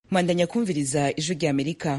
Mwandanya kumviriza ijwi rya Amerika.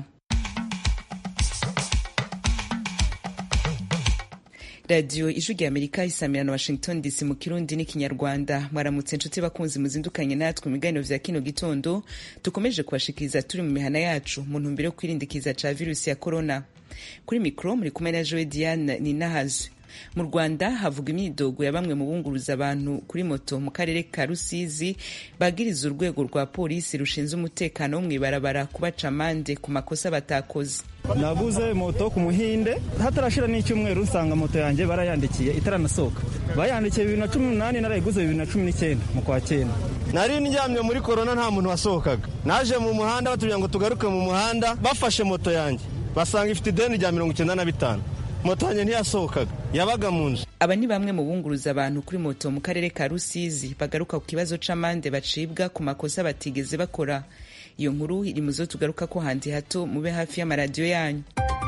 Radio ijwi rya Amerika isamira na Washington DC mu Kirundi n'ikinyarwanda. Mwaramutse inshuti bakunzi muzindukanye natwe mu biganiro vya kino gitondo, tukomeje kubashikiriza turi mu mihana yacu mu ntumbero yo kwirindikiza ca virusi ya corona. Kuri mikro muri kumwe na Joe Diane Ninahazwe. Mu Rwanda havuga imyidogo ya bamwe mu bunguruza abantu kuri moto mu karere ka Rusizi bagiriza urwego rwa polisi rushinze umutekano wo mw'ibarabara kubaca amande ku makosa batakoze. Naguze moto ku Muhinde hatarashira n'icyumweru nsanga moto yanjye barayandikiye itaranasohoka. Bayandikiye 2018 narayiguze 2019 mu kwa 9. Nari njyamye muri corona nta muntu wasohokaga. Naje mu muhanda batubwira ngo tugaruke mu muhanda bafashe moto yanjye. Basanga ifite ideni rya 95. Moto yanjye ntiyasohokaga yabaga mu nzu. Aba ni bamwe mu bunguruza abantu kuri moto mu karere ka Rusizi bagaruka ku kibazo c'amande bacibwa ku makosa batigeze bakora. Iyo nkuru iri muzo tugaruka ko handi hato mube hafi y'amaradiyo yanyu.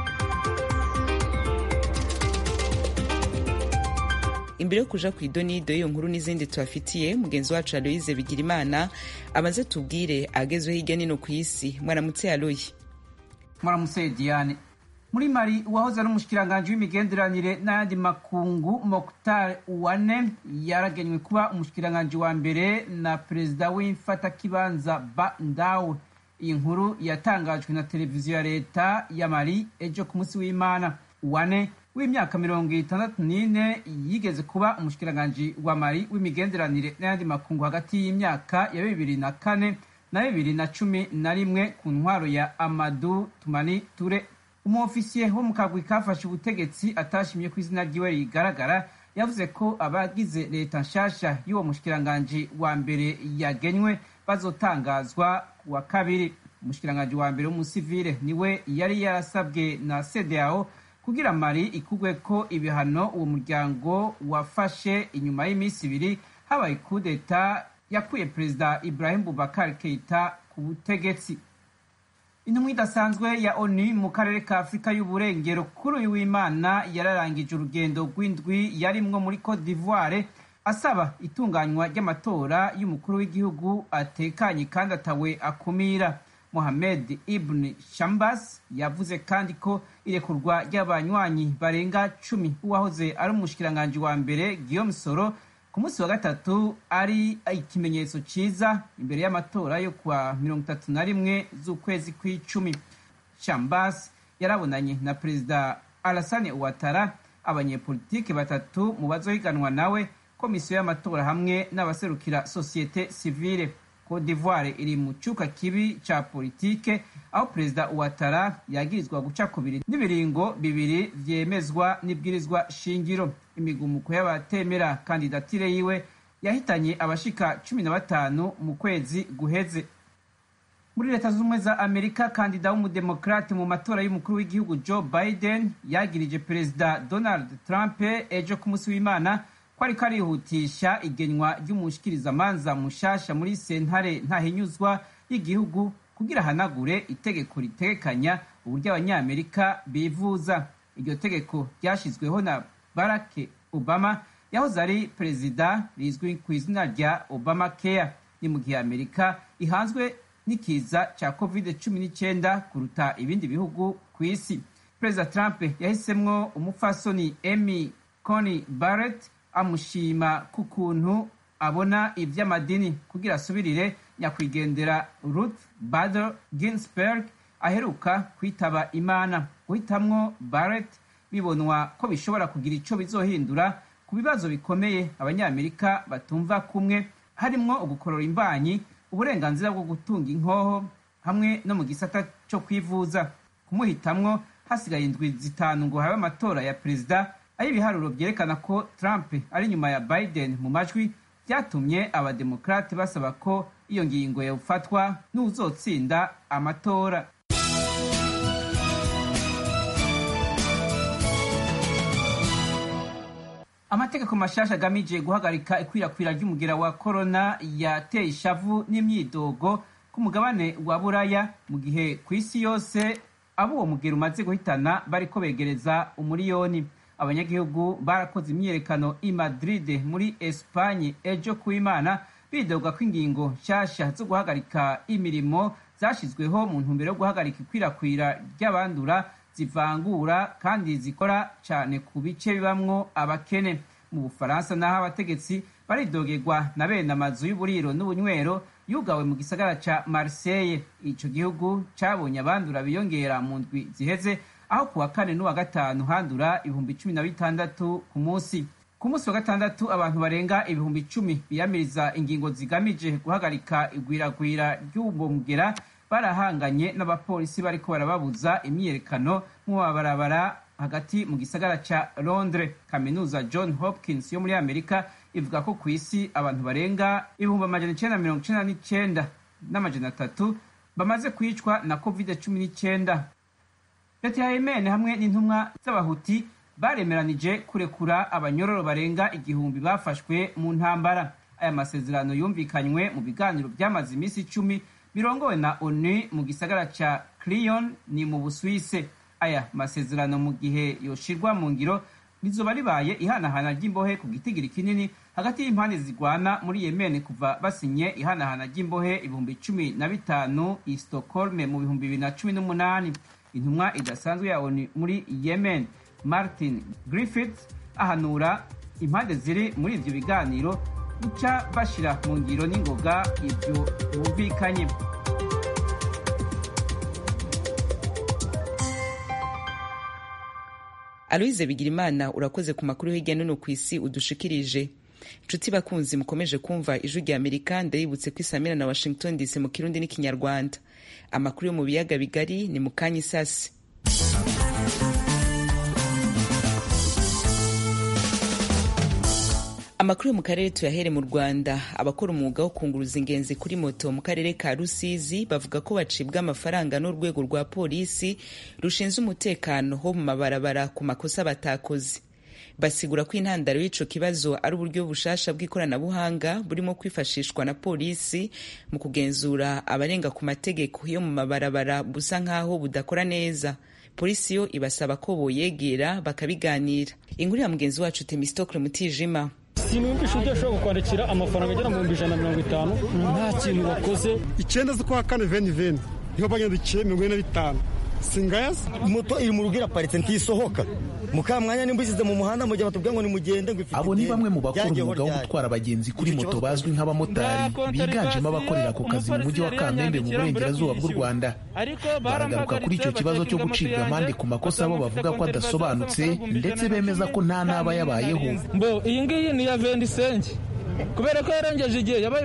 Imbere yo kuja kw'idonido iyo nkuru n'izindi tubafitiye, mugenzi wacu Aloise Bigirimana amaze tubwire agezwe hirya nino kw'isi. Mwaramutse Aloise. Mwaramutse Diane. Muri Mali uwahoze ari umushikiranganje w'imigenderanire n'ayandi makungu Mokhtar Ouane yaragenywe kuba umushikiranganje wa mbere na perezida w'imfatakibanza Ba Ndaw. Iyi nkuru yatangajwe na televiziyo ya leta ya Mali ejo ku munsi w'Imana. Ouane w'imyaka 64 yigeze kuba umushikiranganje wa Mali w'imigenderanire n'ayandi makungu hagati y'imyaka ya 2004 na 2011 ku ntwaro ya Amadou Toumani Touré. Umuofisiye wo mu kagwi kafashe ubutegetsi atashimye ku izina ryiwe rigaragara yavuze ko abagize leta nshasha y'uwo mushikiranganje wa mbere yagenywe bazotangazwa wa kabiri. Umushikiranganje wa mbere w'umusivile niwe yari yarasabwe na CEDEAO kugira Mali ikugwe ko ibihano uwo muryango wafashe inyuma y'imisi ibiri habaye coup d'etat yakuye perezida Ibrahim Boubacar Keita ku butegetsi. Intumwa idasanzwe ya ONU mu karere ka Afrika y'uburengero kuri uyu w'Imana yararangije urugendo rw'indwi yarimwo muri Cote d'Ivoire asaba itunganywa ry'amatora y'umukuru w'igihugu atekanye kandi atawe akumira. Mohamed Ibn Shambas yavuze kandi ko irekurwa ry'abanywanyi barenga 10 uwahoze ari umushikiranganje wa mbere Guillaume Soro ku munsi wa gatatu ari ikimenyetso ciza imbere y'amatora yo kwa 31 z'ukwezi kw'icumi. Shambas yarabonanye na perezida Alassane Ouattara, abanyepolitike batatu mu bazohiganwa nawe, komisiyo y'amatora hamwe n'abaserukira societe civile. Cote d'Ivoire iri mu cuka kibi ca politike aho perezida Ouattara yagirizwa guca kubiri n'ibiringo bibiri vyemezwa n'ibwirizwa shingiro. Imigumuko y'abatemera kandidatire yiwe yahitanye abashika 15 mu kwezi guheze. Muri leta z'ubumwe za Amerika, kandida w'umudemokrate mu matora y'umukuru w'igihugu Joe Biden yagirije perezida Donald Trump ejo ku munsi w'Imana ko ariko arihutisha igenywa ry'umushikirizamanza mushasha muri sentare ntahinyuzwa y'igihugu kugira hanagure itegeko ritegekanya uburyo abanyamerika bivuza. Iryo tegeko ryashizweho na Barack Obama yahoze ari perezida, rizwi ku izina rya Obamacare. Ni mu gihe Amerika ihanzwe n'ikiza ca COVID-19 kuruta ibindi bihugu ku isi. Perezida Trump yahisemwo umupfasoni Amy Coney Barrett amushima ku kuntu abona ivy'amadini kugira asubirire nyakwigendera Ruth Bader Ginsburg aheruka kwitaba Imana. Guhitamwo Barrett bibonwa ko bishobora kugira ico bizohindura ku bibazo bikomeye abanyamerika batumva kumwe, harimwo ugukorora imbanyi, uburenganzira bwo gutunga inkoho hamwe no mu gisata cyo kwivuza. Kumuhitamwo hasigaye indwi zitanu ngo habe amatora ya perezida, aho ibiharuro vyerekana ko Trump ari nyuma ya Biden mu majwi, vyatumye abademokrate basaba ko iyo ngingo yofatwa n'uzotsinda amatora. Amategeko mashasha agamije guhagarika ikwirakwira ry'umugera wa corona yateye ishavu n'imyidogo ku mugabane wa Buraya, mu gihe ku isi yose abo uwo mugera umaze guhitana bariko begereza umuriyoni. Abanyagihugu barakoze imyiyerekano i Madrid muri Espagne ejo ku Imana bidoga ko ingingo nshasha zo guhagarika imirimo zashyizweho mu ntumbero yo guhagarika ikwirakwira ry'abandura zivangura kandi zikora cyane ku bice bibamwo abakene. Mu Bufaransa naho abategetsi baridogerwa na bene amazu y'uburiro n'ubunywero yugawe mu gisagara ca Marseille. Ico gihugu cabonye abandura biyongera mu ndwi ziheze, aho kuwa kane n'uwa gatanu handura 16,000 ku munsi. Ku munsi wa gatandatu abantu barenga 10,000 biyamiriza ingingo zigamije guhagarika igwiragwira ry'ubwo mugera barahanganye n'abapolisi bariko barababuza imyiyerekano mu mabarabara hagati mu gisagara ca Londres. Kaminuza John Hopkins yo muri Amerika ivuga ko ku isi abantu barenga 999,300 bamaze kwicwa na COVID-19. Leta ya Yemen hamwe n'intumwa z'abahuti baremeranije kurekura abanyororo barenga 1,000 bafashwe mu ntambara. Aya masezerano yumvikanywe mu biganiro byamaze iminsi 10 birongowe na ONU mu gisagara ca Lyon ni mu Busuwise. Aya masezerano mu gihe yoshirwa mu ngiro rizoba ribaye ihanahana ry'imbohe ku gitigiri kinini hagati y'impande zigwana muri Yemen kuva basinye ihanahana ry'imbohe 15,000 i Stockholm mu 2018. Intumwa idasanzwe ya ONU muri Yemen Martin Griffiths ahanura impande ziri muri ivyo biganiro guca bashira mu ngiro n'ingoga ivyo bumvikanye. Aloise Bigirimana, urakoze ku makuru hirya no hino ku isi udushikirije. Nshuti bakunzi mukomeje kumva ijwi rya Amerika, ndabibutse ko isamira na Washington DC mu Kirundi n'Ikinyarwanda. Amakuru yo mu biyaga bigari ni mu kanya isasi. Amakuru yo mu karere tuyahere mu Rwanda. Abakora umwuga wo kunguruza ingenzi kuri moto mu karere ka Rusizi bavuga ko bacibwa amafaranga n'urwego rwa polisi rushinzwe umutekano ho mu mabarabara ku makosa batakoze. Basigura ko intandaro y'ico kibazo ari uburyo bushasha bw'ikoranabuhanga burimo kwifashishwa na polisi mu kugenzura abarenga ku mategeko yo mu mabarabara busa nkaho budakora neza. Polisi yo ibasaba ko boyegera bakabiganira. Inkuru ya mugenzi wacu Temistokle Mutijima. Sinumvisha ibyo ashobora kukwandikira amafaranga agera mu 150 nta kintu wakoze. 9 z'ukwa kane 2020 niho banyandikiye 45 singayas moto iri mu rugira paritse ntisohoka mukamwanya nimbishyize mu muhanda mu gihe batubwira ngo nimugende ngo ifite. Abo ni bamwe mu bakora umwuga wo gutwara abagenzi kuri moto bazwi nk'abamotari biganjemo abakorera ku kazi mu mujyi wa Kamembe mu burengerazuba bw'u Rwanda. Baragaruka kuri icyo kibazo cyo gucibwa amande ku makosa abo bavuga ko adasobanutse ndetse bemeza ko nta naba yabayeho. Mbo iyi ngiyi ni ya 20 kubera ko yarengeje igihe yabaye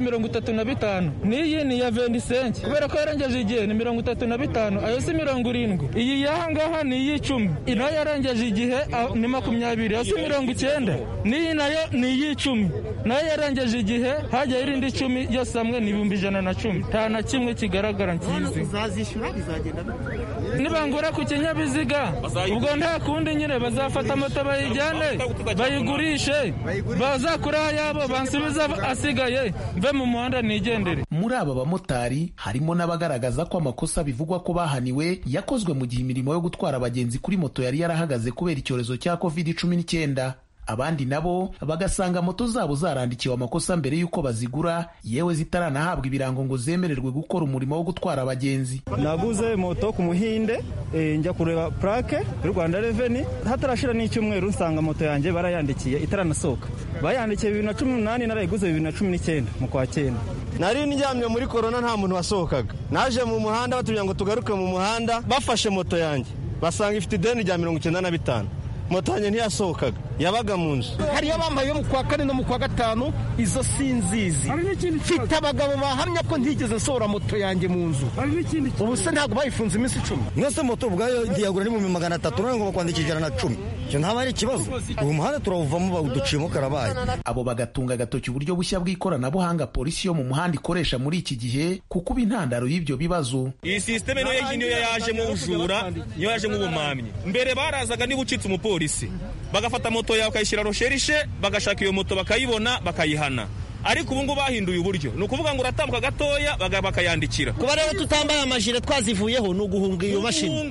35, n'iyi ni ya 20 kubera ko yarengeje igihe ni 35, ayo si 70. Iyi yahangaha ni iy'icumi, ino yarengeje igihe ni 20, ayo si 90. N'iyi nayo ni iy'icumi, nayo yarengeje igihe hajya irindi 10, yose hamwe ni 110. Nta na kimwe kigaragara nkizi. Uzazishyura bizagenda nibangura ku kinyabiziga ubwo nta kundi nyine bazafata moto bayijyane bayigurishe bazakura yabo bansubiza asigaye mve mu muhanda nigendere. Muri aba bamotari harimo n'abagaragaza ko amakosa bivugwa ko bahaniwe yakozwe mu gihe imirimo yo gutwara abagenzi kuri moto yari yarahagaze kubera icyorezo cya COVID-19. Abandi nabo bagasanga moto zabo zarandikiwe amakosa mbere y'uko bazigura, yewe zitaranahabwa ibirango ngo zemererwe gukora umurimo wo gutwara abagenzi. Naguze moto ku Muhinde njya kureba plaque y'u Rwanda Revenue, hatarashira n'icyumweru nsanga moto yanjye barayandikiye itaranasohoka. Bayandikiye 2018 narayiguze 2019 mu kwa 9. Nari njyamye muri corona nta muntu wasohokaga. Naje mu muhanda batubwira ngo tugaruke mu muhanda, bafashe moto yanjye basanga ifite ideni rya 95. Moto yanjye ntiyasohokaga, yabaga mu nzu. Hari abambaye mu kwa kane no mu kwa gatanu, izo sinzizi. Mfite abagabo bahamya ko ntigeze nsohora moto yanjye mu nzu. Ubu se ntabwo bayifunze iminsi 10. Mwese moto ubwayo ndiyagura ni mu 300 ngo bakwandikije 110. Cyo ntaba ari ikibazo. Ubu muhanda turawuvamo bawuduciyemo karabaye. Abo bagatunga agatoki uburyo bushya bw'ikoranabuhanga polisi yo mu muhanda ikoresha muri iki gihe kuko intandaro y'ibyo bibazo. Iyi system niyo yaje mu ujura, niyo yaje mu bumamye. Mbere barazaga niba ucitse umupolisi bagafata moto yawe bakayishyira rosherishe bagashaka iyo moto bakayibona bakayihana. Ariko ubu ngubu bahinduye uburyo, ni ukuvuga ngo uratambuka gatoya bakayandikira. Kuba rero tutambaye amajire twazivuyeho ni uguhunga iyo mashini.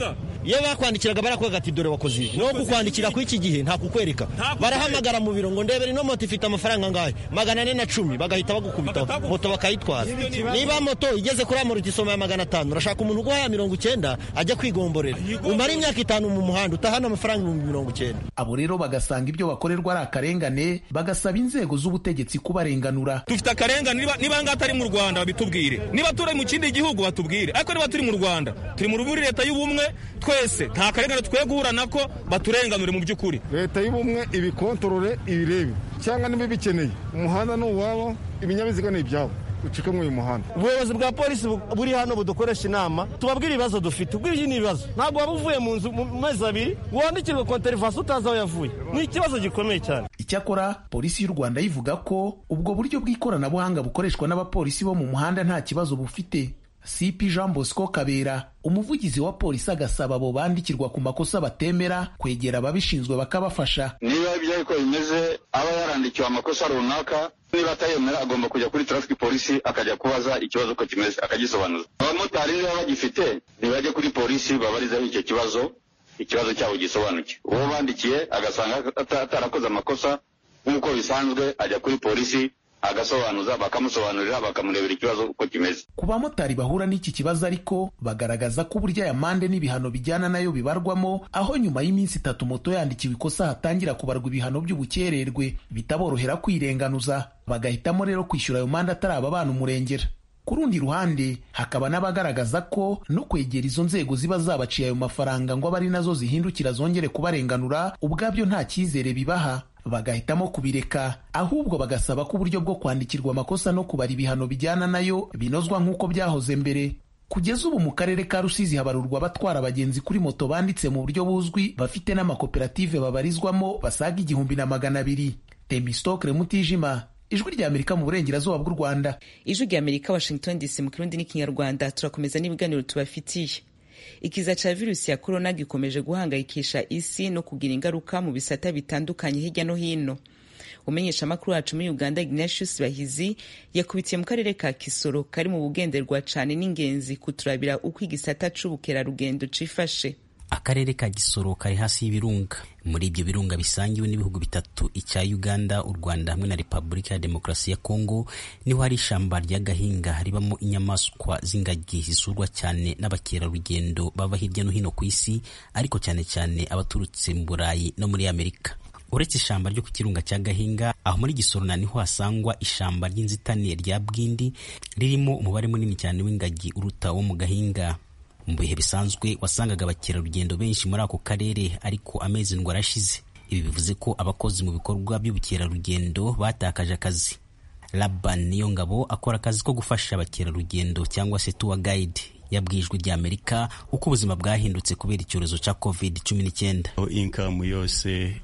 iyo bakwandikiraga barakwaga ati dore wakoze ibi, no kukwandikira ku iki gihe nta kukwereka, barahamagara mu biro ngo ndebere ino moto ifite amafaranga angahe, 410, bagahita bagukubita moto bakayitwara. Niba moto igeze kuri amoro gisoma ya 500, urashaka umuntu uguha 90 ajya kwigomborera, umara imyaka 5 mu muhanda utahana amafaranga 90. Abo rero bagasanga ibyo bakorerwa ari akarengane, bagasaba inzego z'ubutegetsi kubarenganura. Dufite akarengane, niba ngatari mu Rwanda babitubwire, niba turi mu kindi gihugu batubwire, ariko niba turi mu Rwanda, turi mu ruburi leta y'ubumwe, twese nta karengane twe guhura nako, baturenganure mu by'ukuri. Leta y'ubumwe ibikontorore ibirebe, cyangwa niba bikeneye umuhanda n'uwabo, ibinyabiziga ni ibyabo, ucike mu uyu muhanda. Ubuyobozi bwa polisi buri hano budukoresha inama, tubabwira ibibazo dufite, ubwo ibi ni ibibazo ntabwo waba uvuye mu nzu mu mezi 2 wandikirwa konterivasi utazi aho yavuye, ni ikibazo gikomeye cyane. Icyakora polisi y'u Rwanda ivuga ko ubwo buryo bw'ikoranabuhanga bukoreshwa n'abapolisi bo mu muhanda nta kibazo bufite. CP Jean Bosco Kabera, umuvugizi wa polisi, agasaba abo bandikirwa ku makosa batemera kwegera ababishinzwe bakabafasha. Niba ibyo ariko bimeze, aba yarandikiwe amakosa runaka, niba atayemera agomba kujya kuri traffic polisi akajya kubaza ikibazo uko kimeze akagisobanuza. Abamotari niba bagifite ntibajye kuri polisi babarizaho icyo ikibazo cyabo gisobanuke. Uwo bandikiye agasanga atarakoze amakosa nk'uko bisanzwe, ajya kuri polisi agasobanuza, bakamusobanurira, bakamurebera ikibazo uko kimeze. Ku bamotari bahura n'iki kibazo ariko bagaragaza ko uburyo aya mande n'ibihano bijyana nayo bibarwamo, aho nyuma y'iminsi 3 moto yandikiwe ikosa hatangira kubarwa ibihano by'ubukererwe bitaborohera kwirenganuza, bagahitamo rero kwishyura ayo mande atari ababana umurengera. Ku rundi ruhande hakaba n'abagaragaza ko no kwegera izo nzego ziba zabaciye ayo mafaranga ngo abari nazo zihindukira zongere kubarenganura ubwabyo nta cyizere bibaha, bagahitamo kubireka, ahubwo bagasaba ko uburyo bwo kwandikirwa amakosa no kubara ibihano bijyana nayo binozwa nk'uko byahoze mbere. Kugeza ubu mu karere ka Rusizi habarurwa abatwara abagenzi kuri moto banditse mu buryo buzwi, bafite n'amakoperative babarizwamo basaga 200. Temistokle Mutijima, Ijwi rya Amerika mu burengerazuba bw'u Rwanda. Ijwi rya Amerika, Washington DC, mu Kirundi n'Ikinyarwanda. Turakomeza n'ibiganiro tubafitiye. Ikiza ca virusi ya corona gikomeje guhangayikisha isi no kugira ingaruka mu bisata bitandukanye hirya no hino. Umenyesha makuru wacu muri Uganda, Ignatius Bahizi, yakubitiye mu karere ka Kisoro kari mu bugenderwa cane n'ingenzi kuturabira uko igisata c'ubukerarugendo cifashe. Akarere ka Gisoro kari hasi y'ibirunga. Muri ibyo birunga bisangiwe n'ibihugu bitatu, icya Uganda, u Rwanda hamwe na Repubulika ya Demokarasi ya Kongo, niho hari ishamba rya Gahinga ribamo inyamaswa z'ingagi zisurwa cyane n'abakerarugendo bava hirya no hino ku isi, ariko cyane cyane abaturutse mu Burayi no muri Amerika. Uretse ishamba ryo ku kirunga cya Gahinga, aho muri Gisoro niho hasangwa ishamba ry'inzitane rya Bwindi ririmo umubare munini cyane w'ingagi uruta wo mu Gahinga. Mu bihe bisanzwe wasangaga abakerarugendo benshi muri ako karere, ariko amezi ndwi arashize. Ibi bivuze ko abakozi mu bikorwa by'ubukerarugendo batakaje akazi. Laban Niyongabo akora akazi ko gufasha abakerarugendo cyangwa se tour guide, yabwijwe rya Amerika uko ubuzima bwahindutse kubera icyorezo cya COVID-19. Income yose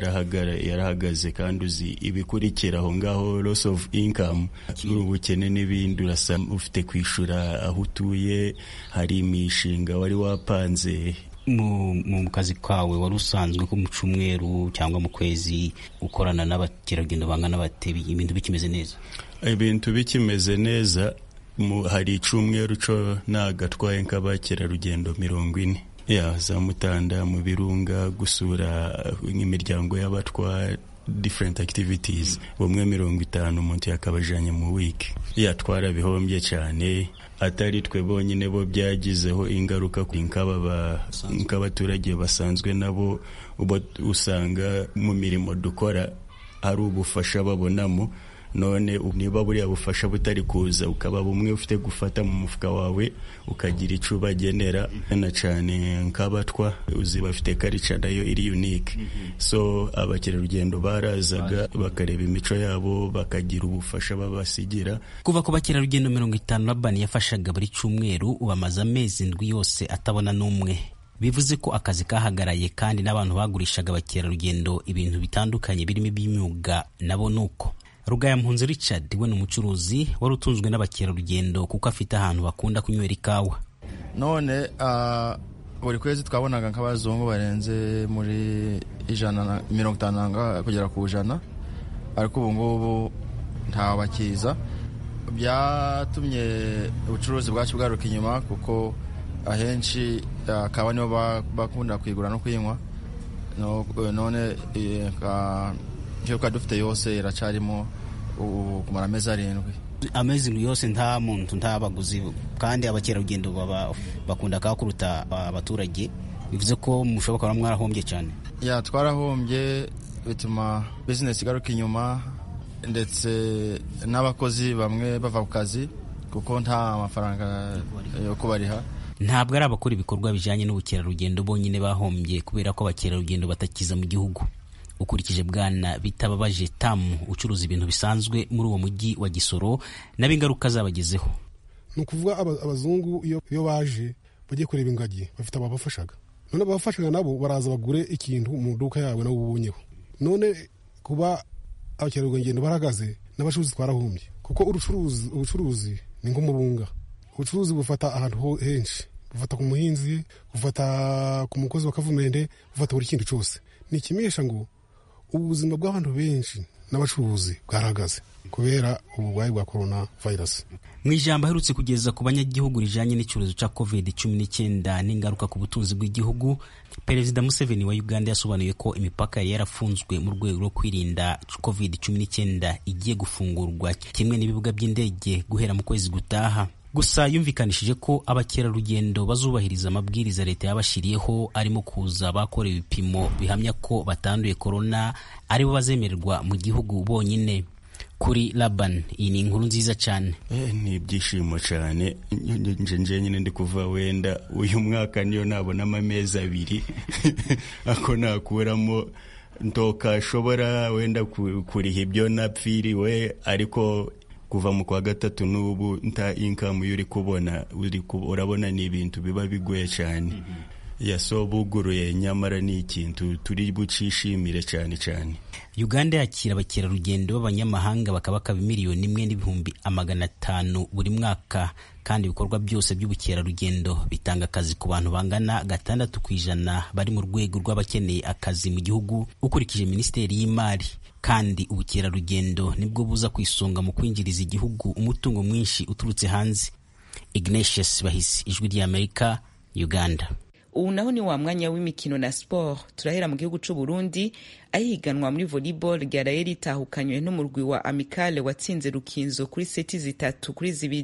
yarahagaze, kandi uzi ibikurikira aho ngaho, loss of income, ubukene n'ibindi, urasa ufite kwishura aho utuye, hari imishinga wari wapanze. Mu kazi kawe wari usanzwe ko mu cyumweru cyangwa mu kwezi ukorana n'abakerarugendo bangana batebi, ibintu bikimeze neza? Ibintu bikimeze neza, hari icumweru cyo nagatwaye nk'abakerarugendo 40 za Mutanda, mu birunga, gusura imiryango y'abatwa, different activities, bumwe 50 umuntu yakabajanye mu week. Yatwara bihombye cyane, atari twe bonyine bo byagizeho ingaruka nk'abaturage basanzwe nabo usanga mu mirimo dukora ari ubufasha babonamo. None niba buriya bufasha butari kuza, ukaba bumwe ufite gufata mu mufuka wawe ukagira icyo ubagenera, na cyane nk'abatwa uzi bafite culture nayo iri unique. So abakerarugendo barazaga bakareba imico yabo, bakagira ubufasha babasigira. Kuva ku bakerarugendo 50 Laban yafashaga buri cyumweru, ubamaze amezi ndwi yose atabona n'umwe. Bivuze ko akazi kahagaraye, kandi n'abantu bagurishaga abakerarugendo ibintu bitandukanye birimo iby'imyuga nabo nuko. Rugayampunzi Richard we ni umucuruzi wari utunzwe n'abakerarugendo kuko afite ahantu bakunda kunywera ikawa. None buri kwezi twabonaga nk'abazungu barenze muri 150 kugera ku 100, ariko ubu ngubu nta bakiza. Byatumye ubucuruzi bwacu bwaruka inyuma, kuko ahenshi akaba nibo bakunda kwigura no kwinywa none iyo dufite yose iracarimo kumara amezi 7. amezi yose nta muntu nta baguzi kandi abakerarugendo bakunda kuruta abaturage, bivuze ko mushoboka ko mwarahombye cyane. Twarahombye, bituma business igaruka inyuma, ndetse n'abakozi bamwe bava ku kazi kuko nta mafaranga yo kubariha. Ntabwo ari abakora ibikorwa bijanye n'ubukerarugendo bonyine bahombye kubera ko abakerarugendo batakiza mu gihugu. Ukurikije Bwana Bitababaje Tamu ucuruza ibintu bisanzwe muri uwo mujyi wa Gisoro, n'abingaruka zabagezeho. Nukuvuga abazungu iyo baje bagiye kureba ingagi bafite ababafashaga, none abafashaga nabo baraza bagure ikintu mu duka yawe nabo ubonyeho. None kuba abakerarugendo baragaze n'abacuruzi twarahombye, kuko ubucuruzi ni nk'umubunga. Ubucuruzi bufata ahantu henshi, bufata ku muhinzi, bufata ku mukozi wa kavumende, bufata buri kintu cyose. Ni ikimenyesha ngo ubuzima bw'abantu benshi n'abacuruzi bwaragaze kubera uburwayi bwa corona virus. Mu ijambo aherutse kugeza ku banyagihugu rijanye n'icyorezo ca COVID-19 n'ingaruka ku butunzi bw'igihugu, Perezida Museveni wa Uganda yasobanuye ko imipaka yari yarafunzwe mu rwego rwo kwirinda COVID-19 igiye gufungurwa kimwe n'ibibuga by'indege guhera mu kwezi gutaha. Gusa yumvikanishije ko abakerarugendo bazubahiriza amabwiriza leta yabashiriyeho, arimo kuza bakora ibipimo bihamya ko batanduye corona aribo bazemererwa mu gihugu bonyine. Kuri Laban, iyi ni inkuru nziza cyane. Ni ibyishimo cyane. Nje nyine ndi kuva wenda uyu mwaka niyo nabona amezi 2 ako nakuramo ntoka shobora wenda kuriha ibyo napfiriwe, ariko kuva mu kwa gatatu n'ubu nta income yuri kubona, urabona ni ibintu biba bigoye cyane. Yasobuguruye nyamara ni ikintu turi bucishimire cyane cyane. Uganda yakira abakerarugendo b'abanyamahanga bakabaka 1,500,000 buri mwaka, kandi ibikorwa byose by'ubukerarugendo bitanga akazi ku bantu bangana 6% bari mu rwego rw'abakeneye akazi mu gihugu, ukurikije Minisiteri y'Imari. Kandi ubukerarugendo nibwo buza kwisonga mu kwinjiriza igihugu umutungo mwinshi uturutse hanze. Ignatius Bahisi, Ijwi ry'Amerika, Uganda. Ubu naho ni wa mwanya w'imikino na sport. Turahera mu gihugu c'u Burundi, ahiganwa muri volleyball ryaraye ritahukanywe n'umurwi wa Amicale watsinze Rukinzo kuri seti 3-2.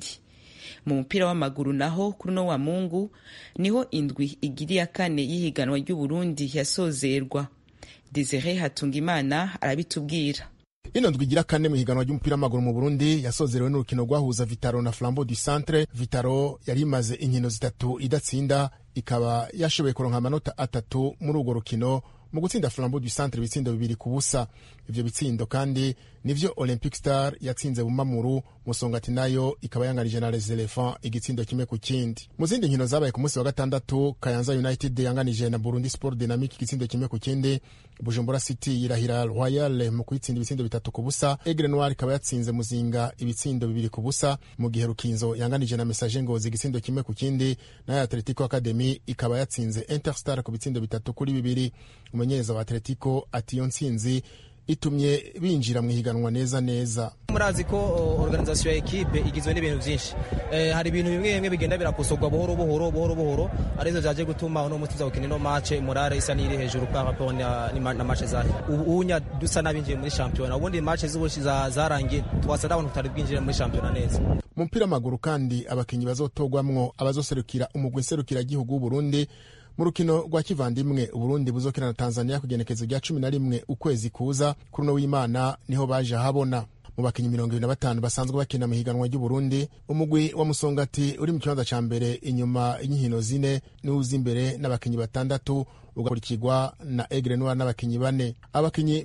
Mu mupira w'amaguru naho kuri no wa Mungu niho indwi igiri ya kane y'ihiganwa ry'u Burundi yasozerwa. Desire Hatungimana arabitubwira. Ino ndwi igira kane mu higanwa ry'umupira w'amaguru mu Burundi yasozerewe n'urukino rwahuza Vitaro na Flambeau du Centre. Vitaro yari imaze inkino 3 idatsinda, ikaba yashoboye kuronka amanota 3 muri urwo rukino mu gutsinda Flambeau du Centre ibitsindo 2-0. Ivyo bitsindo kandi nivyo Olympic Star yatsinze Bumamuru, Musongati nayo ikaba yangarije na Les Elephants igitsindo 1-0. Mu zindi nkino zabaye ku munsi wa gatandatu, Kayanza United yanganije na Burundi Sport Dynamique igitsindo 1-0. Bujumbura City yirahira Royal mu kwitsinda ibitsindo 3-0. Aigle Noir ikaba yatsinze Muzinga ibitsindo 2-0, mu gihe Rukinzo yanganije na Messager Ngozi igitsindo 1-0, na Atletico Academy ikaba yatsinze Interstar ku bitsindo 3-2. Umumenyereza wa Atletico ati iyo ntsinzi itumye binjira mu higanwa neza. Murazi ko organisation ya equipe igizwe n'ibintu byinshi, hari ibintu bimwe bigenda birakosogwa buhoro arizo zaje gutuma uno muti za ukina no match morale isa niri hejuru kwa rapport na match zahe. Ubunya dusa nabinjiye muri championnat, ubundi match z'ubushi zarangiye twasada abantu tutari bwinjire muri championnat neza. Mu mpira maguru kandi abakinyi bazotogwamwo abazoserukira umugwi serukira gihugu w'u Burundi mu rukino rwa kivandimwe Burundi buzokina na Tanzania kugenekezo rya 11 ukwezi kuza. Kuri no w'Imana niho baje habona. Mu bakinyi 25 basanzwe bakina mu higanwa ry'u Burundi, umugwi wa Musongati uri mu kibanza ca mbere inyuma y'inkino 4 n'uzi imbere n'abakinyi 6, ugakurikirwa na Aigle Noir n'abakinyi 4. Abakinyi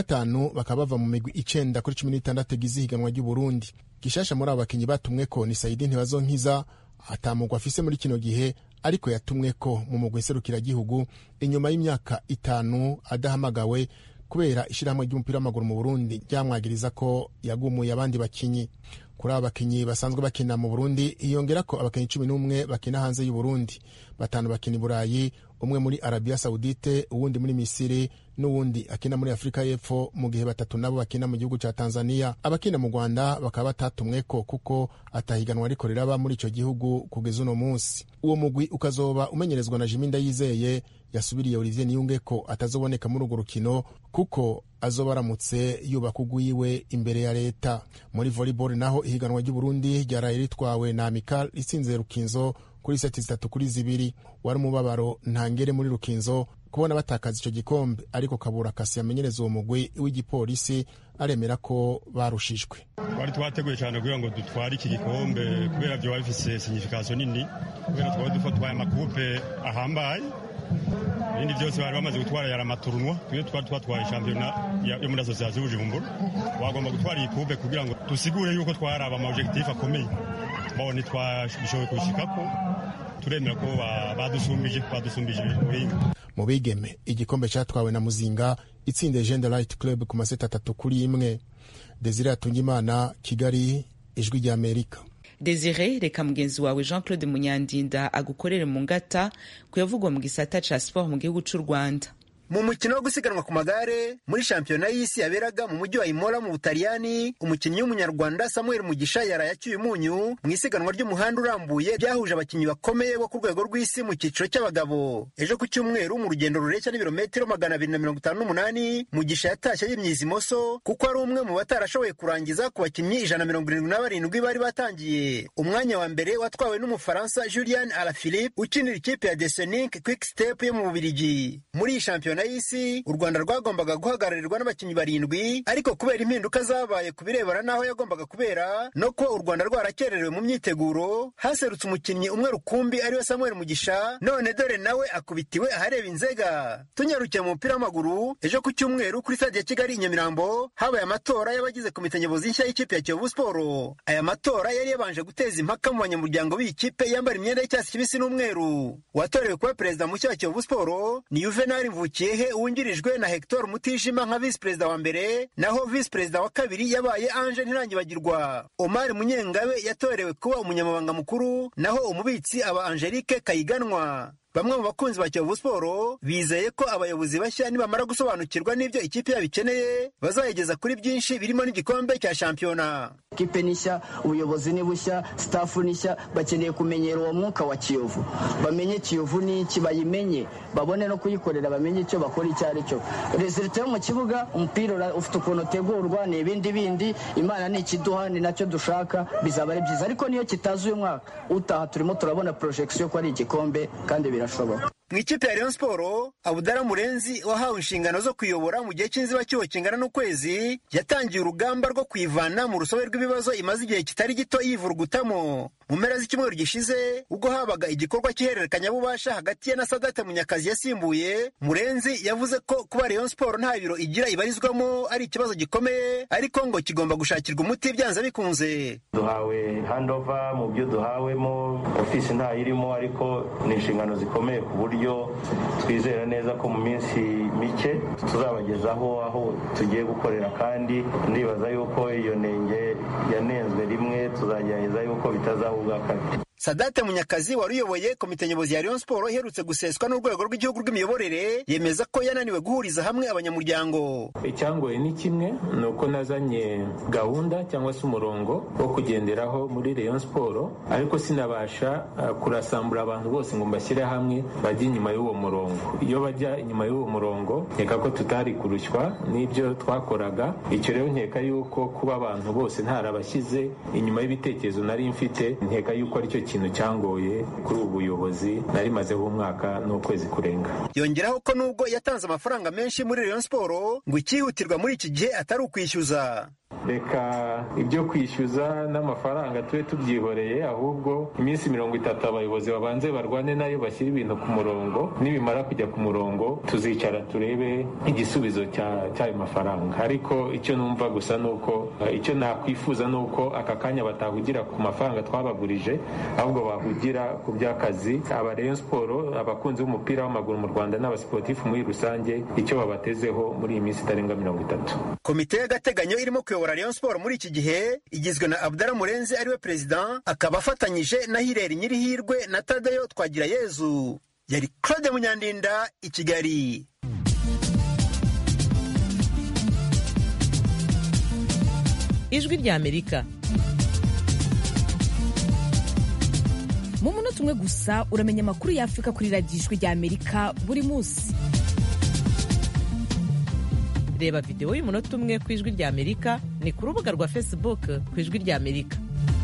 25 bakaba bava mu migwi 9 kuri 16 gize higanwa ry'u Burundi. Gishasha muri abakinyi batumweko ni Saidi Ntibazonkiza, atamugwa afise muri kino gihe, ariko yatumweko mu mugwi serukira gihugu inyuma y'imyaka 5 adahamagawe kubera ishirahamwe ry'umupira w'amaguru mu Burundi ryamwagiriza ko yagumuye abandi bakinyi. Kuri aba bakinyi basanzwe bakina mu Burundi iyongera ko abakinyi 11 bakina hanze y'u Burundi, 5 bakina i Burayi, umwe muri Arabia Saudite, uwundi muri Misiri n'uwundi akina muri Afrika y'Epfo, mu gihe 3 nabo bakina mu gihugu ca Tanzania. Abakina mu Rwanda bakaba batatumweko kuko atahiganwa riko riraba muri ico gihugu kugeza uno munsi. Uwo mugwi ukazoba umenyerezwa na Jimi Ndayizeye yasubiriye Olivier Niyungeko atazoboneka muri urwo rukino kuko azoba aramutse yubaka ugwiwe imbere ya leta. Muri volleyball naho ihiganwa ry'u Burundi ryaraye ritwawe na Amical itsinze Rukinzo kuri seti 3-2. Wari umubabaro ntangere muri Rukinzo kubona batakaza ico gikombe, ariko Kabura Kasi yamenyereza uwo mugwi w'igipolisi aremera ko barushijwe. Twari twateguye cyane kugira ngo dutware iki gikombe kubera byo bifise signification nini, kubera twari dufatwaye amakupe ahambaye. Ibindi byose bari bamaze gutwara yara maturunwa, twari twatwaye championnat yo muri association y'Ubujumbura. Wagomba gutwara iyi coupe kugira ngo tusigure yuko twaraba ama objectif akomeye. Babone twashoboye kushikako, turemera ko badusumbije ubuhinga. Mu bigeme igikombe cyatwawe na Muzinga itsinde Gender Light Club ku maseta 3-1. Desire Atungimana, Kigali, Ijwi rya Amerika. Desire, reka mugenzi wawe Jean-Claude Munyandinda agukorere mu ngata kuyavugwa mu gisata ca sport mu gihugu c'u Rwanda. Mu mukino wo gusiganwa ku magare muri shampiyona y'isi yaberaga mu mujyi wa Imola mu Butaliyani, umukinnyi w'umunyarwanda Samuel Mugisha yaraye acyuye umunyu mu isiganwa ry'umuhanda urambuye byahuje abakinnyi bakomeye bo ku rwego rw'isi mu cyiciro cy'abagabo. Ejo ku cyumweru mu rugendo rureshya n'ibirometero 258 Mugisha yatashye yimyiza imoso kuko ari umwe mu batarashoboye kurangiza ku bakinnyi 177 bari batangiye. Umwanya wa mbere watwawe n'umufaransa Julian Alaphilippe ukinira ikipe ya Deceuninck Quick Step yo mu Bubiligi. Muri shampiyona y'isi u Rwanda rwagombaga guhagararirwa n'abakinnyi 7, ariko kubera impinduka zabaye kubirebana naho yagombaga kubera no ko u Rwanda rwarakererewe mu myiteguro, haserutse umukinnyi umwe rukumbi ariwe Samuel Mugisha, none dore nawe akubitiwe ahareba inzega. Tunyarukiye mu mupira w'amaguru, ejo ku cyumweru kuri stade ya Kigali i Nyamirambo habaye amatora y'abagize komite nyobozi nshya y'ikipe ya Kiyovu Sport. Aya matora yari yabanje guteza impaka mu banyamuryango b'ikipe yambara imyenda y'icyatsi kibisi n'umweru. Watorewe kuba perezida mushya wa Kiyovu Sport ni Juvenal Mvukiyehe wungirijwe na Hector Mutijima nka vice perezida wa mbere, naho vice perezida wa kabiri yabaye Ange Ntirangibagirwa. Omar Munyengabe yatorewe kuba umunyamabanga mukuru, naho umubitsi aba Angelique Kayiganwa. Bamwe mu bakunzi ba Kiyovu Sport bizeye ko abayobozi bashya nibamara gusobanukirwa n'ibyo ikipe yabikeneye bazayigeza kuri byinshi birimo n'igikombe cya shampiyona. Ikipe nishya, ubuyobozi ni bushya, staff nishya, bakeneye kumenyera uwo mwuka wa Kiyovu. Bamenye Kiyovu ni iki, bayimenye, babone no kuyikorera, bamenye icyo bakora icyo ari cyo. Resultat yo mu kibuga, umupira ufite ukuntu utegurwa, ni ibindi Imana ni ikiduha, ni nacyo dushaka, bizaba ari byiza. Ariko niyo kitazi uyu mwaka utaha turimo turabona projection ko ari igikombe kandi birashoboka. Mu ikipe ya Rayon Sport, Abudara Murenzi wahawe inshingano zo kuyobora mu gihe cy'inzibacyuho kingana n'ukwezi, yatangiye urugamba rwo kwivana mu rusobe rw'ibibazo imaze igihe kitari gito yivurugutamo. Mu mpera z'icyumweru gishize, ubwo habaga igikorwa cy'ihererekanyabubasha hagati ye na Sadate Munyakazi yasimbuye, Murenzi yavuze ko kuba Rayon Sport nta biro igira ibarizwamo ari ikibazo gikomeye, ariko ngo kigomba gushakirwa umuti byanze bikunze. Duhawe handover mu byo duhawemo, ofisi nta irimo, ariko ni inshingano zikomeye ku buryo twizera neza ko mu minsi mike tuzabagezaho aho tugiye gukorera, kandi ndibaza yuko iyo nenge yanenzwe rimwe tuzagerageza yuko bitazavuga kabiri. Sadate Munyakazi wari uyoboye komite nyobozi ya Rayon Sport iherutse guseswa n'urwego rw'igihugu rw'imiyoborere yemeza ko yananiwe guhuriza hamwe abanyamuryango. Icyangoye ni kimwe, ni uko nazanye gahunda cyangwa se umurongo wo kugenderaho muri Rayon Sport, ariko sinabasha kurasambura abantu bose ngo mbashyire hamwe bajye inyuma y'uwo murongo. Iyo bajya inyuma y'uwo murongo nkeka ko tutari kurushywa n'ibyo twakoraga. Icyo rero nkeka yuko kuba abantu bose ntarabashyize inyuma y'ibitekerezo nari mfite, nkeka yuko aricyo kintu cyangoye kuri ubu buyobozi nari mazeho umwaka n'ukwezi kurenga. Yongeraho ko nubwo yatanze amafaranga menshi muri Rayon Sport, ngo ikihutirwa muri iki gihe atari ukwishyuza. Reka ibyo kwishyuza n'amafaranga tube tubyihoreye, ahubwo iminsi 30 abayobozi babanze barwane nayo bashyira ibintu ku murongo. Nibimara kujya ku murongo tuzicara turebe igisubizo cy'ayo mafaranga. Ariko icyo numva gusa nuko icyo nakwifuza nuko aka kanya batahugira ku mafaranga twabagurije, ahubwo bahugira ku by'akazi. Aba Rayon Sport, abakunzi b'umupira w'amaguru mu Rwanda n'abasportifu muri rusange, icyo babatezeho muri iyi minsi itarenga 30. Komite y'agateganyo irimo kuyobora Rayon Sport muri iki gihe igizwe na Abdallah Murenzi ariwe perezida, akaba afatanyije na Hilary Nyirihirwe na Tadeyo Twagirayezu. Yari Claude Munyandinda i Kigali. Ijwi rya Amerika. Mu munota umwe gusa uramenya amakuru ya Afrika kuri radiyo Ijwi rya Amerika buri munsi. Reba video y'umunota umwe ku Ijwi rya Amerika ni ku rubuga rwa Facebook ku Ijwi rya Amerika.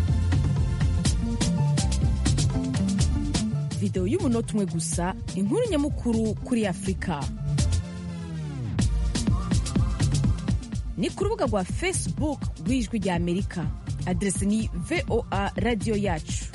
Video y'umunota umwe gusa, inkuru nyamukuru kuri Afrika. Ni ku rubuga rwa Facebook rw'Ijwi rya Amerika. Adresi ni VOA Radio Yacu.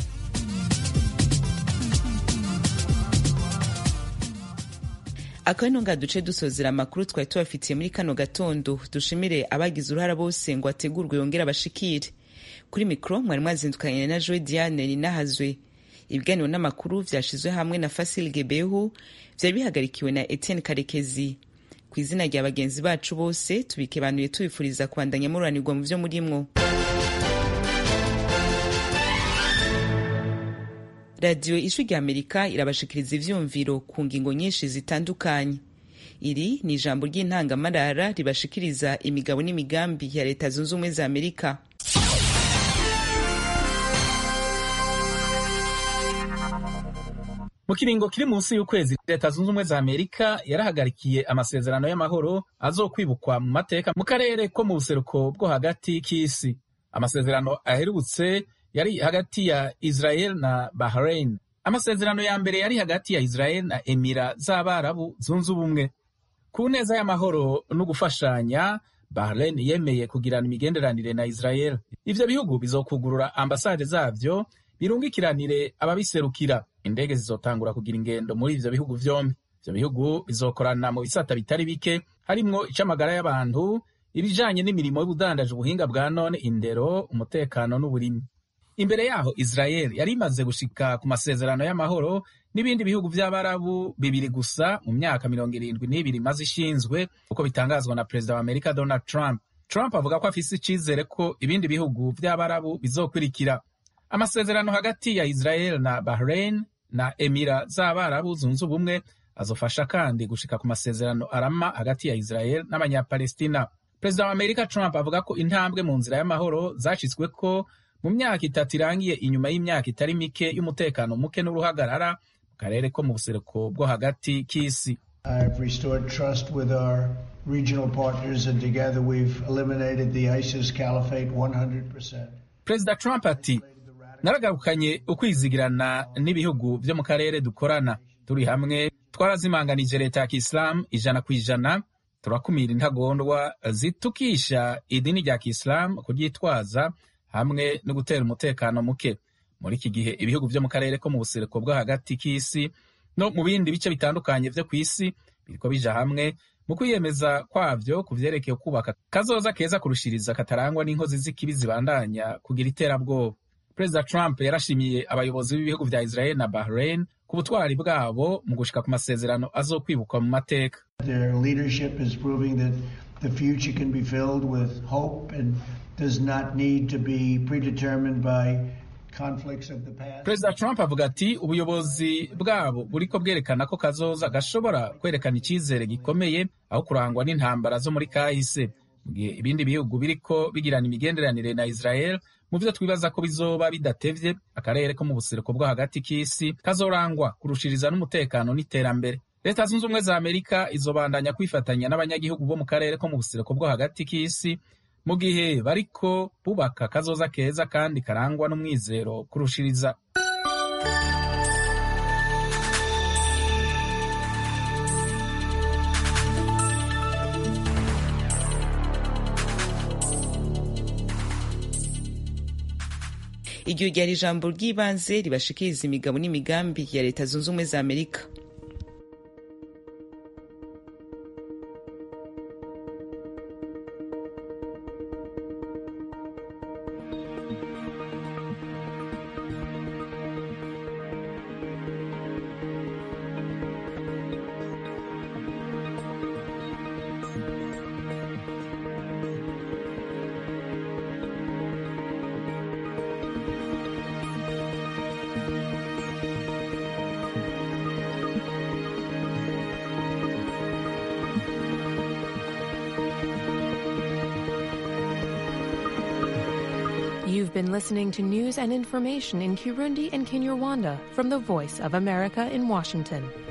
Akano nga duce dusozera amakuru twari tubafitiye muri kano gatondo. Dushimire abagize uruhara bose ngo ategurwe yongera abashikire. Kuri mikro mwari mwazindukanye na Joy Diane Ninahazwe. Ibiganiro n'amakuru vyashizwe hamwe na Fasil Gebehu, vyari bihagarikiwe na Etienne Karekezi. Ku izina rya bagenzi bacu bose tubikebanuye tubifuriza kubandanya muranirwa mu vyo murimwo. Radio Ijwi rya Amerika irabashikiriza ivyumviro ku ngingo nyinshi zitandukanye. Iri ni ijambo ry'intangamarara ribashikiriza imigabo n'imigambi ya Leta Zunze Ubumwe za Amerika. Mu kiringo kiri munsi y'ukwezi, Leta Zunze Ubumwe za Amerika yarahagarikiye amasezerano y'amahoro azokwibukwa mu mateka mu karere ko mu buseruko bwo hagati k'isi. Amasezerano aherutse yari hagati ya Israel na Bahrain. Amasezerano ya mbere yari hagati ya Israel na Emira z'Abarabu Zunze Ubumwe. Ku neza y'amahoro no gufashanya, Bahrain yemeye kugirana imigenderanire na Israel. Ivyo bihugu bizokugurura ambasade zavyo birungikiranire ababiserukira. Indege zizotangura kugira ingendo muri ivyo bihugu vyombi. Ivyo bihugu bizokorana mu bisata bitari bike, harimwo icamagara y'abantu, ibijanye n'imirimo y'ubudandaje, ubuhinga bwa none, indero, umutekano n'uburimi. Imbere yaho Israel yari imaze gushika ku masezerano y'amahoro n'ibindi bihugu vy'Abarabu bibiri gusa mu myaka 72 imaze ishinzwe, uko bitangazwa na Perezida wa Amerika Donald Trump. Trump avuga ko afise icizere ko ibindi bihugu vy'Abarabu bizokurikira. Amasezerano hagati ya Israel na Bahrain na Emira z'Abarabu Zunze Ubumwe azofasha kandi gushika ku masezerano arama hagati ya Israel n'Abanyapalestina. Perezida wa Amerika Trump avuga ko intambwe mu nzira y'amahoro zashitsweko mu myaka itatu irangiye inyuma y'imyaka itari mike y'umutekano muke n'uruhagarara mu karere ko mu buseruko bwo hagati k'isi. I've restored trust with our regional partners and together we've eliminated the ISIS caliphate 100%. Perezida Trump ati, naragarukanye ukwizigirana n'ibihugu vyo mu karere dukorana. Turi hamwe twarazimanganije leta ya Kiislamu 100%. Turakumira intagondwa zitukisha idini rya Kiislamu kuryitwaza hamwe no gutera umutekano muke. Muri iki gihe ibihugu vyo mu karere ko mu buseruko bwo hagati k'isi no mu bindi bice bitandukanye vyo kw'isi biriko bija hamwe mu kwiyemeza kwavyo kuvyerekeye kubaka kazoza keza kurushiriza katarangwa n'inkozi z'ikibi zibandanya kugira iterabwoba. Perezida Trump yarashimiye abayobozi b'ibihugu vya Israel na Bahrain ku butwari bwabo mu gushika ku masezerano azokwibukwa mu mateka. Their leadership is proving that the future can be filled with hope and does not need to be predetermined by conflicts of the past. Perezida Trump avuga ati ubuyobozi bwabo buriko bwerekana ko kazoza gashobora kwerekana icizere gikomeye aho kurangwa n'intambara zo muri kahise. Mu gihe ibindi bihugu biriko bigirana imigenderanire na Israel, mu vyo twibaza ko bizoba bidatevye, akarere ko mu buseruko bwo hagati k'isi kazorangwa kurushiriza n'umutekano n'iterambere. Leta Zunze Ubumwe za Amerika izobandanya kwifatanya n'abanyagihugu bo mu karere ko mu buseruko bwo hagati k'isi mu gihe bariko bubaka kazoza keza kandi karangwa n'umwizero kurushiriza. Iryo ryari ijambo ry'ibanze ribashikiriza imigabo n'imigambi ya Leta Zunze Ubumwe za Amerika. You've been listening to news and information in Kirundi and Kinyarwanda from the Voice of America in Washington.